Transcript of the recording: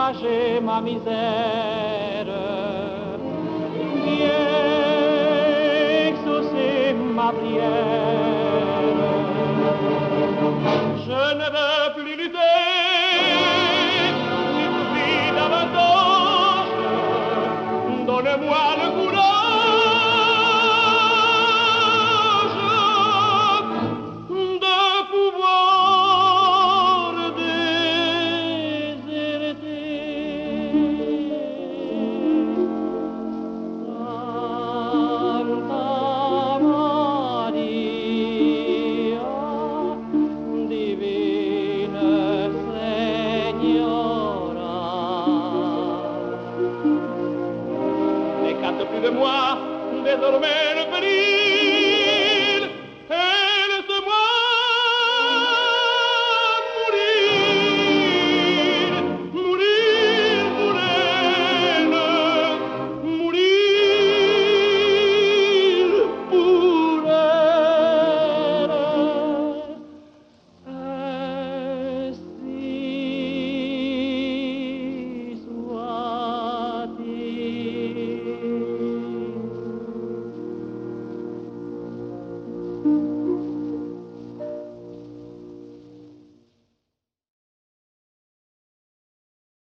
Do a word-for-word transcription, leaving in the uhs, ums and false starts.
soulager ma misère. Viens exaucer ma prière. Je ne veux plus lutter, ni souffrir davantage. Donne-moi le courage de pouvoir déserter. Santa Maria, divina Signora, n'écarte plus de moi, désormais le péril.